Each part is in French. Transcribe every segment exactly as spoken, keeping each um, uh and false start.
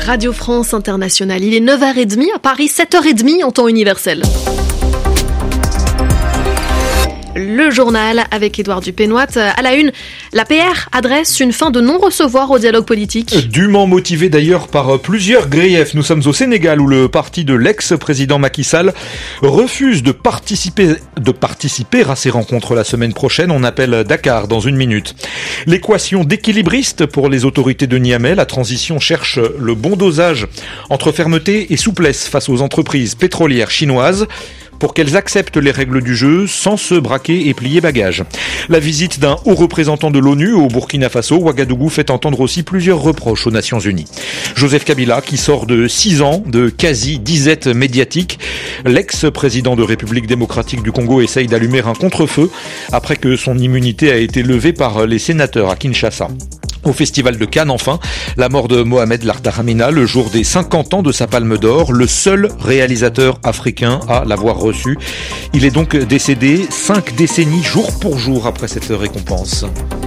Radio France Internationale, il est neuf heures trente à Paris, sept heures trente en temps universel. Le journal avec Édouard Dupénoit. À la une, la P R adresse une fin de non-recevoir au dialogue politique. Dûment motivé d'ailleurs par plusieurs griefs. Nous sommes au Sénégal où le parti de l'ex-président Macky Sall refuse de participer, de participer à ces rencontres la semaine prochaine. On appelle Dakar dans une minute. L'équation d'équilibriste pour les autorités de Niamey. La transition cherche le bon dosage entre fermeté et souplesse face aux entreprises pétrolières chinoises, pour qu'elles acceptent les règles du jeu sans se braquer et plier bagages. La visite d'un haut représentant de l'ONU au Burkina Faso, Ouagadougou, fait entendre aussi plusieurs reproches aux Nations Unies. Joseph Kabila, qui sort de six ans de quasi-disette médiatique, l'ex-président de République démocratique du Congo essaye d'allumer un contre-feu après que son immunité a été levée par les sénateurs à Kinshasa. Au Festival de Cannes, enfin, la mort de Mohamed Lartaramina, le jour des cinquante ans de sa Palme d'Or, le seul réalisateur africain à l'avoir reçu. Il est donc décédé cinq décennies jour pour jour après cette récompense.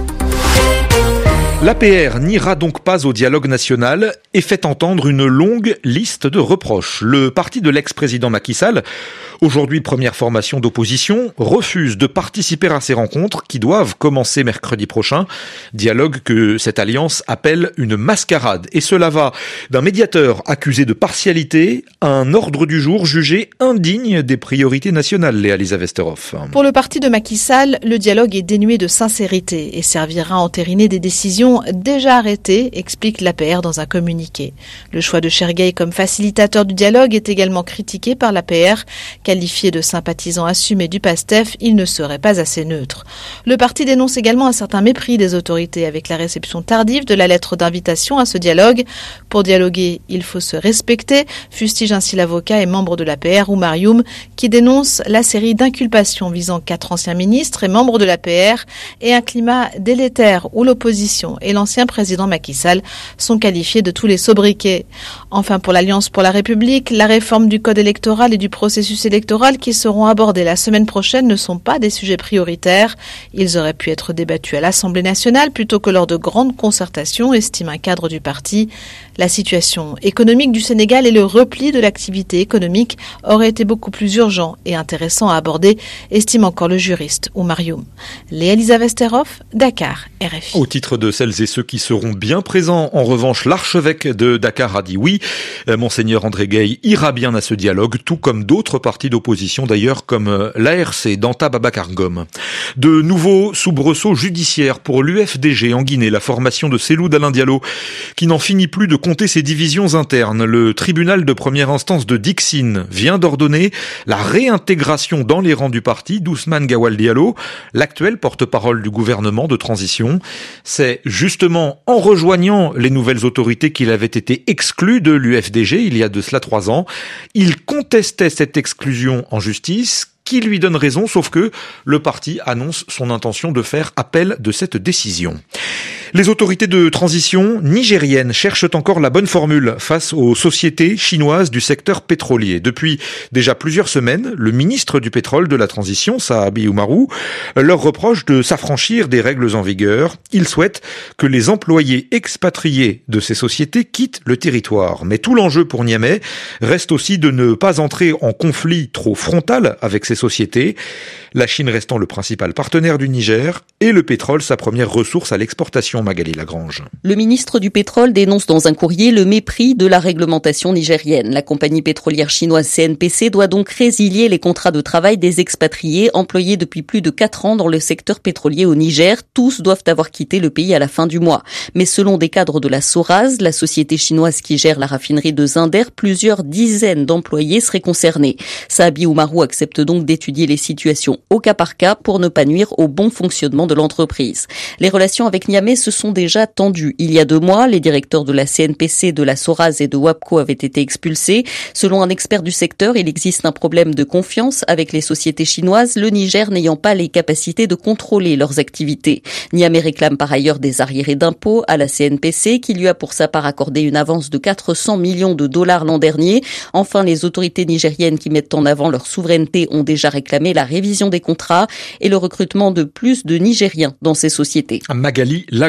L'A P R n'ira donc pas au dialogue national et fait entendre une longue liste de reproches. Le parti de l'ex-président Macky Sall, aujourd'hui première formation d'opposition, refuse de participer à ces rencontres qui doivent commencer mercredi prochain. Dialogue que cette alliance appelle une mascarade. Et cela va d'un médiateur accusé de partialité à un ordre du jour jugé indigne des priorités nationales, Léa-Lisa Westerhoff. Pour le parti de Macky Sall, le dialogue est dénué de sincérité et servira à entériner des décisions déjà arrêtées, explique l'A P R dans un communiqué. Le choix de Chergueï comme facilitateur du dialogue est également critiqué par l'A P R. Qualifié de sympathisant assumé du PASTEF, il ne serait pas assez neutre. Le parti dénonce également un certain mépris des autorités avec la réception tardive de la lettre d'invitation à ce dialogue. Pour dialoguer, il faut se respecter, fustige ainsi l'avocat et membre de l'A P R, Oumar Youm, qui dénonce la série d'inculpations visant quatre anciens ministres et membres de l'A P R et un climat délétère où l'opposition et l'ancien président Macky Sall sont qualifiés de tous les sobriquets. Enfin, pour l'Alliance pour la République, la réforme du code électoral et du processus électoral qui seront abordés la semaine prochaine ne sont pas des sujets prioritaires. Ils auraient pu être débattus à l'Assemblée nationale plutôt que lors de grandes concertations, estime un cadre du parti. La situation économique du Sénégal et le repli de l'activité économique auraient été beaucoup plus urgents et intéressants à aborder, estime encore le juriste Oumar Youm. Léa-Lisa Westerhoff, Dakar, R F I. Au titre de celles et ceux qui seront bien présents, en revanche, l'archevêque de Dakar a dit oui. Monseigneur André Gueye ira bien à ce dialogue, tout comme d'autres partis d'opposition d'ailleurs, comme l'A R C d'Anta Babacar Ngom. De nouveaux soubresauts judiciaires pour l'U F D G en Guinée, la formation de Cellou Dalein Diallo, qui n'en finit plus de compter ses divisions internes. Le tribunal de première instance de Dixine vient d'ordonner la réintégration dans les rangs du parti d'Ousmane Gawal Diallo, l'actuel porte-parole du gouvernement de transition. C'est justement en rejoignant les nouvelles autorités qu'il avait été exclu de l'U F D G il y a de cela trois ans. Il contestait cette exclusion en justice, qui lui donne raison, sauf que le parti annonce son intention de faire appel de cette décision. Les autorités de transition nigériennes cherchent encore la bonne formule face aux sociétés chinoises du secteur pétrolier. Depuis déjà plusieurs semaines, le ministre du pétrole de la transition, Sahabi Oumarou, leur reproche de s'affranchir des règles en vigueur. Il souhaite que les employés expatriés de ces sociétés quittent le territoire. Mais tout l'enjeu pour Niamey reste aussi de ne pas entrer en conflit trop frontal avec ces sociétés. La Chine restant le principal partenaire du Niger et le pétrole sa première ressource à l'exportation. Magali Lagrange. Le ministre du pétrole dénonce dans un courrier le mépris de la réglementation nigérienne. La compagnie pétrolière chinoise C N P C doit donc résilier les contrats de travail des expatriés employés depuis plus de quatre ans dans le secteur pétrolier au Niger. Tous doivent avoir quitté le pays à la fin du mois. Mais selon des cadres de la Soraz, la société chinoise qui gère la raffinerie de Zinder, plusieurs dizaines d'employés seraient concernés. Sahabi Oumarou accepte donc d'étudier les situations au cas par cas pour ne pas nuire au bon fonctionnement de l'entreprise. Les relations avec Niamey se sont déjà tendues. Il y a deux mois, les directeurs de la C N P C, de la Soraz et de WAPCO avaient été expulsés. Selon un expert du secteur, il existe un problème de confiance avec les sociétés chinoises, le Niger n'ayant pas les capacités de contrôler leurs activités. Niamey réclame par ailleurs des arriérés d'impôts à la C N P C, qui lui a pour sa part accordé une avance de quatre cents millions de dollars l'an dernier. Enfin, les autorités nigériennes qui mettent en avant leur souveraineté ont déjà réclamé la révision des contrats et le recrutement de plus de Nigériens dans ces sociétés. Magali Lagrange.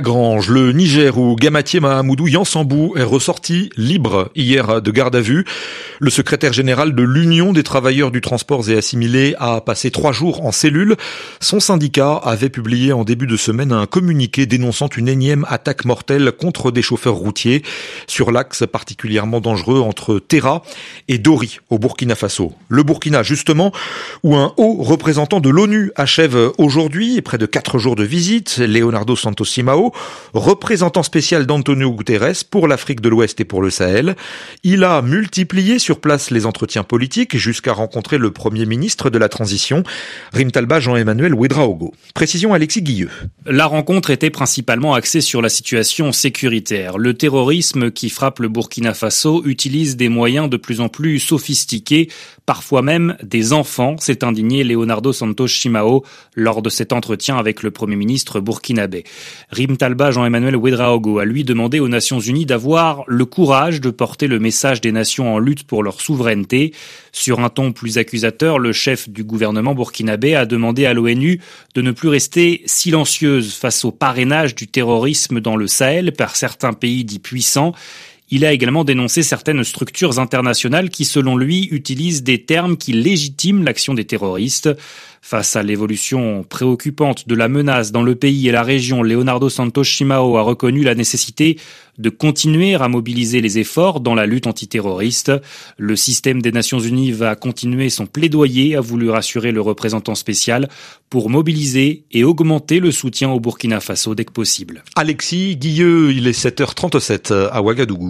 Lagrange, le Niger où Gamatié Mahamoudou Yansambou est ressorti libre hier de garde à vue. Le secrétaire général de l'Union des travailleurs du transport et assimilés a passé trois jours en cellule. Son syndicat avait publié en début de semaine un communiqué dénonçant une énième attaque mortelle contre des chauffeurs routiers sur l'axe particulièrement dangereux entre Terra et Dori au Burkina Faso. Le Burkina justement où un haut représentant de l'ONU achève aujourd'hui, près de quatre jours de visite, Leonardo Santos Simao, représentant spécial d'Antonio Guterres pour l'Afrique de l'Ouest et pour le Sahel. Il a multiplié sur place les entretiens politiques jusqu'à rencontrer le Premier ministre de la Transition, Rimtalba Jean-Emmanuel Ouedraogo. Précision Alexis Guilleux. La rencontre était principalement axée sur la situation sécuritaire. Le terrorisme qui frappe le Burkina Faso utilise des moyens de plus en plus sophistiqués, parfois même des enfants, s'est indigné Leonardo Santos Simao lors de cet entretien avec le Premier ministre burkinabé. Rimtalba Jean-Emmanuel Ouedraogo a lui demandé aux Nations Unies d'avoir le courage de porter le message des nations en lutte pour leur souveraineté. Sur un ton plus accusateur, le chef du gouvernement burkinabé a demandé à l'ONU de ne plus rester silencieuse face au parrainage du terrorisme dans le Sahel par certains pays dits puissants. Il a également dénoncé certaines structures internationales qui, selon lui, utilisent des termes qui légitiment l'action des terroristes. Face à l'évolution préoccupante de la menace dans le pays et la région, Leonardo Santos Simao a reconnu la nécessité de continuer à mobiliser les efforts dans la lutte antiterroriste. Le système des Nations Unies va continuer son plaidoyer, a voulu rassurer le représentant spécial, pour mobiliser et augmenter le soutien au Burkina Faso dès que possible. Alexis Guilleux, il est sept heures trente-sept à Ouagadougou.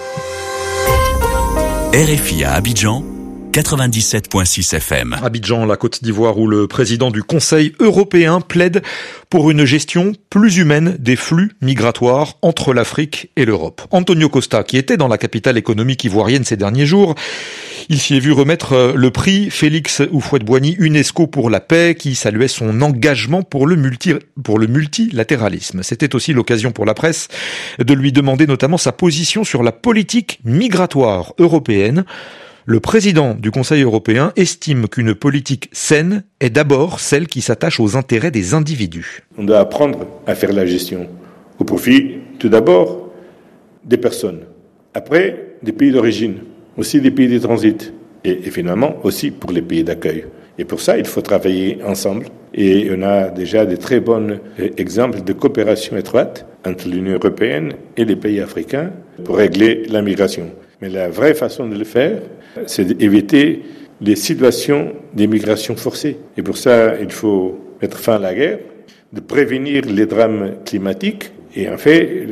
R F I à Abidjan, quatre-vingt-dix-sept virgule six F M. Abidjan, la Côte d'Ivoire, où le président du Conseil européen plaide pour une gestion plus humaine des flux migratoires entre l'Afrique et l'Europe. Antonio Costa, qui était dans la capitale économique ivoirienne ces derniers jours, il s'y est vu remettre le prix Félix Houphouët-Boigny UNESCO pour la paix, qui saluait son engagement pour le multi, pour le multilatéralisme. C'était aussi l'occasion pour la presse de lui demander notamment sa position sur la politique migratoire européenne. Le président du Conseil européen estime qu'une politique saine est d'abord celle qui s'attache aux intérêts des individus. On doit apprendre à faire la gestion au profit tout d'abord des personnes, après des pays d'origine, aussi des pays de transit et, et finalement aussi pour les pays d'accueil. Et pour ça, il faut travailler ensemble. Et on a déjà de très bons exemples de coopération étroite entre l'Union européenne et les pays africains pour régler la migration. Mais la vraie façon de le faire, c'est d'éviter les situations d'immigration forcée. Et pour ça, il faut mettre fin à la guerre, de prévenir les drames climatiques. Et en fait,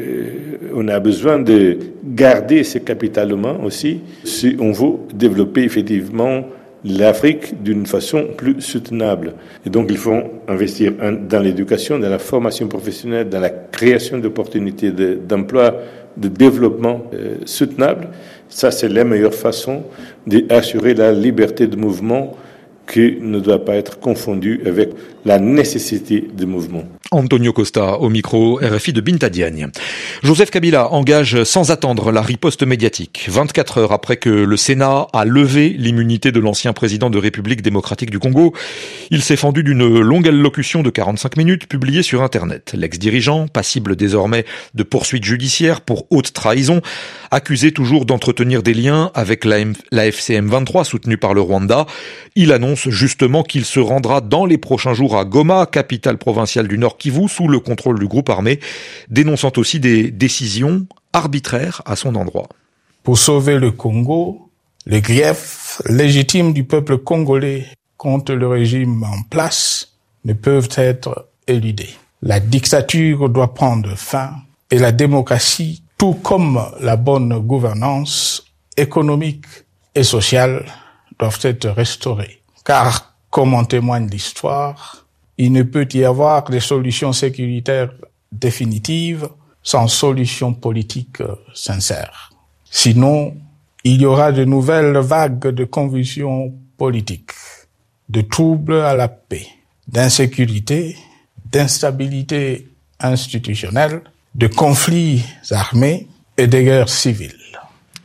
on a besoin de garder ce capital humain aussi si on veut développer effectivement l'Afrique d'une façon plus soutenable. Et donc, il faut investir dans l'éducation, dans la formation professionnelle, dans la création d'opportunités d'emploi, de développement euh, soutenable. Ça, c'est la meilleure façon d'assurer la liberté de mouvement qui ne doit pas être confondue avec la nécessité de mouvement. Antonio Costa au micro R F I de Binta Diagne. Joseph Kabila engage sans attendre la riposte médiatique. vingt-quatre heures après que le Sénat a levé l'immunité de l'ancien président de République démocratique du Congo, il s'est fendu d'une longue allocution de quarante-cinq minutes publiée sur Internet. L'ex-dirigeant, passible désormais de poursuites judiciaires pour haute trahison, accusé toujours d'entretenir des liens avec la, M- la F C M vingt-trois soutenue par le Rwanda, il annonce justement qu'il se rendra dans les prochains jours à Goma, capitale provinciale du Nord Kivu, sous le contrôle du groupe armé, dénonçant aussi des décisions arbitraires à son endroit. Pour sauver le Congo, les griefs légitimes du peuple congolais contre le régime en place ne peuvent être éludés. La dictature doit prendre fin et la démocratie, tout comme la bonne gouvernance économique et sociale, doivent être restaurées. Car, comme en témoigne l'histoire, il ne peut y avoir de solutions sécuritaires définitives sans solution politique sincère. Sinon, il y aura de nouvelles vagues de convulsions politiques, de troubles à la paix, d'insécurité, d'instabilité institutionnelle, de conflits armés et de guerres civiles.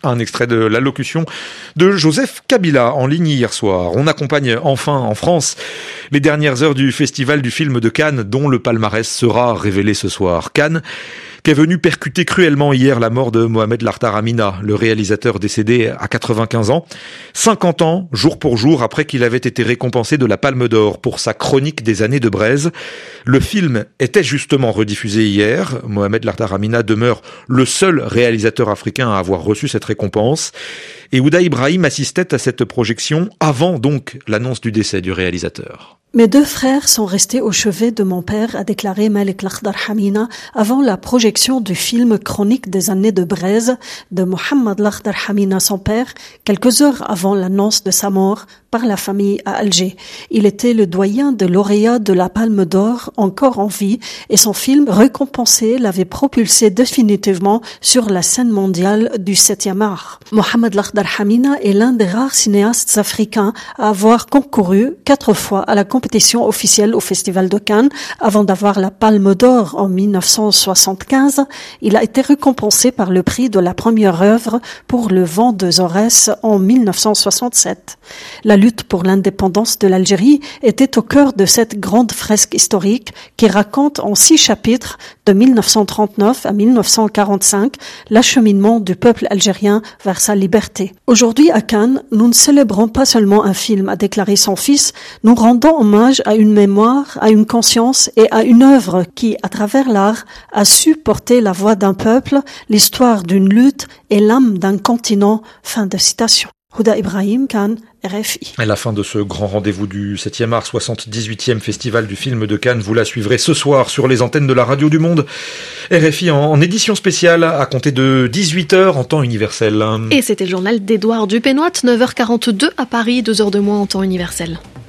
Un extrait de l'allocution de Joseph Kabila en ligne hier soir. On accompagne enfin en France les dernières heures du Festival du film de Cannes dont le palmarès sera révélé ce soir. Cannes qui est venu percuter cruellement hier la mort de Mohamed Lahtar Amina, le réalisateur décédé à quatre-vingt-quinze ans, cinquante ans, jour pour jour, après qu'il avait été récompensé de la Palme d'Or pour sa chronique des années de braise. Le film était justement rediffusé hier. Mohamed Lahtar Amina demeure le seul réalisateur africain à avoir reçu cette récompense. Et Ouda Ibrahim assistait à cette projection avant donc l'annonce du décès du réalisateur. Mes deux frères sont restés au chevet de mon père, a déclaré Malik Lahtar Hamina avant la projection du film Chronique des années de braise de Mohamed Lahtar Hamina, son père, quelques heures avant l'annonce de sa mort par la famille à Alger. Il était le doyen de lauréat de la Palme d'Or, encore en vie, et son film récompensé l'avait propulsé définitivement sur la scène mondiale du septième art. Mohamed Lahtar Hamina est l'un des rares cinéastes africains à avoir concouru quatre fois à la compétition officielle au Festival de Cannes. Avant d'avoir la Palme d'Or en mille neuf cent soixante-quinze, il a été récompensé par le prix de la première œuvre pour Le Vent de Jaurès en mille neuf cent soixante-sept. La lutte pour l'indépendance de l'Algérie était au cœur de cette grande fresque historique qui raconte en six chapitres de mille neuf cent trente-neuf à mille neuf cent quarante-cinq l'acheminement du peuple algérien vers sa liberté. Aujourd'hui à Cannes, nous ne célébrons pas seulement un film, a déclaré son fils, nous rendons hommage à une mémoire, à une conscience et à une œuvre qui, à travers l'art, a su porter la voix d'un peuple, l'histoire d'une lutte et l'âme d'un continent. Fin de citation. Ouda Ibrahim, Cannes, R F I. À la fin de ce grand rendez-vous du septième art, soixante-dix-huitième Festival du film de Cannes, vous la suivrez ce soir sur les antennes de la Radio du Monde. R F I en, en édition spéciale à compter de dix-huit heures en temps universel. Et c'était le journal d'Édouard Dupénoit, neuf heures quarante-deux à Paris, deux heures de moins en temps universel.